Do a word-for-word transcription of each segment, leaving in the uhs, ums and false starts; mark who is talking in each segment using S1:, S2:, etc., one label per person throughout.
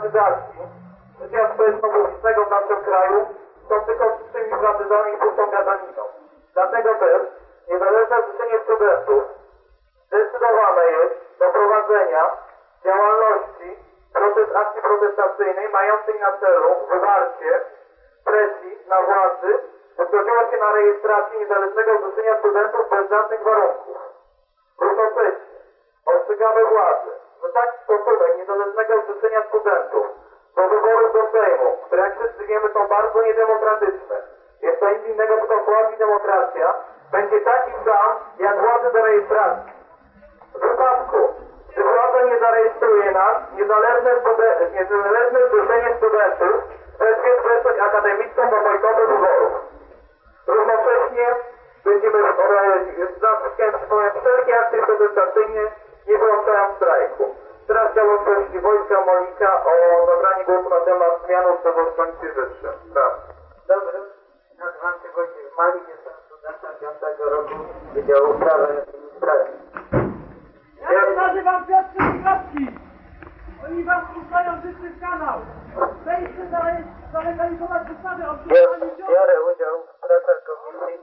S1: demokratyzacji życia społeczno-publicznego w naszym kraju są tylko czczymi prawdyzami i pustą gadaniną. Dlatego też niezależne życzenie studentów zdecydowane jest do prowadzenia działalności proces akcji protestacyjnej mającej na celu wywarcie presji na władzy, by zgodziła się na rejestrację niezależnego zrzeszenia studentów bez żadnych warunków. Równocześnie ostrzegamy władzy, że taki stosunek niezależnego zrzeszenia studentów do wyborów do Sejmu, które jak wszyscy wiemy są bardzo niedemokratyczne, jest to nic innego tylko słabi demokracja, będzie taki sam jak władzy do rejestracji. W wypadku, gdy władza nie zarejestruje nas, niezależne, studen- niezależne zrzeszenie studentów wezwie przestrzeń akademicką do bojkotu wyborów. Równocześnie będziemy zaskoczeni, przypomnieć, wszelkie akcje protestacyjne nie wyłączają strajku. Teraz chciałbym prosić Wojtka Molika o zabranie głosu na temat zmian ustawowych w Policji wyższym. Tak.
S2: Dobrze, nazywam się Wojciech Malik, jestem studentem piątego roku Wydziału Prawa i Administracji.
S3: Ja się nazywam Piotr Trzaskowski. Oni wam puszczają życzny kanał. Wejdźcie zalegalizować ustawy o przyjmowaniu ciąży.
S2: Biorę udział w pracach komisji.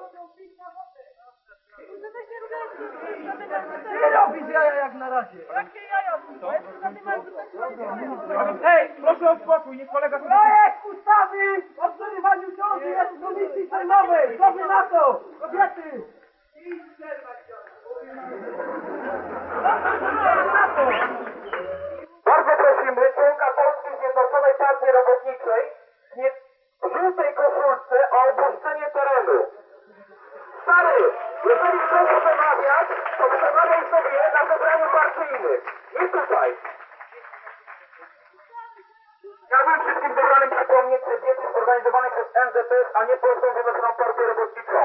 S3: Nie robisz jaja jak na razie. Jakie jaja? Ej, proszę o spokój, niech kolega sobie... Projekt ustawy o przerywaniu ciąży jest w komisji sejmowej. Co wy na to? Kobiety!
S1: Bardzo prosimy członka Polskiej Zjednoczonej Partii Robotniczej nie w żółtej koszulce o opuszczenie terenu. Stary, jeżeli chcesz przemawiać, to przemawiaj sobie na zebraniu partyjnym. Nie tutaj. Chciałbym wszystkim zebranym przypomnieć, że wiec jest organizowany przez N Z S, a nie Polską Zjednoczoną Partię Robotniczą.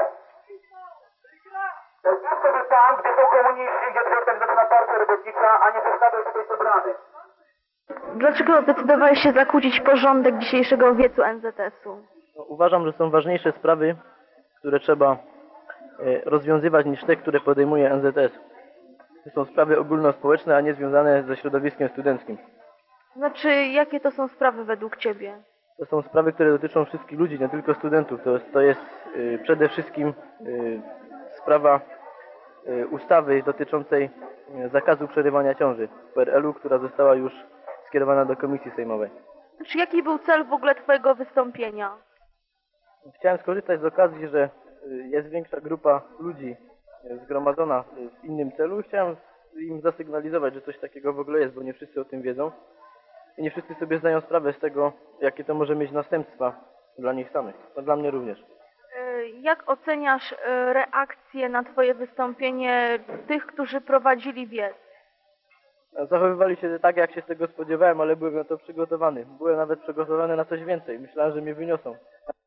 S1: To jest sobie tam, gdzie są komuniści, gdzie jest Zjednoczona Partia Robotnicza, a nie zostawiaj tutaj zebrany.
S4: Dlaczego zdecydowałeś się zakłócić porządek dzisiejszego wiecu N Z S-u?
S5: No, uważam, że są ważniejsze sprawy, które trzeba e, rozwiązywać niż te, które podejmuje N Z S. To są sprawy ogólnospołeczne, a nie związane ze środowiskiem studenckim.
S4: Znaczy, jakie to są sprawy według Ciebie?
S5: To są sprawy, które dotyczą wszystkich ludzi, nie tylko studentów. To jest, to jest e, przede wszystkim e, sprawa e, ustawy dotyczącej e, zakazu przerywania ciąży w P R L u, która została już skierowana do komisji sejmowej.
S4: Znaczy, jaki był cel w ogóle Twojego wystąpienia?
S5: Chciałem skorzystać z okazji, że jest większa grupa ludzi zgromadzona w innym celu i chciałem im zasygnalizować, że coś takiego w ogóle jest, bo nie wszyscy o tym wiedzą i nie wszyscy sobie zdają sprawę z tego, jakie to może mieć następstwa dla nich samych. No dla mnie również.
S4: Jak oceniasz reakcję na Twoje wystąpienie tych, którzy prowadzili wiec?
S5: Zachowywali się tak, jak się z tego spodziewałem, ale byłem na to przygotowany. Byłem nawet przygotowany na coś więcej. Myślałem, że mnie wyniosą.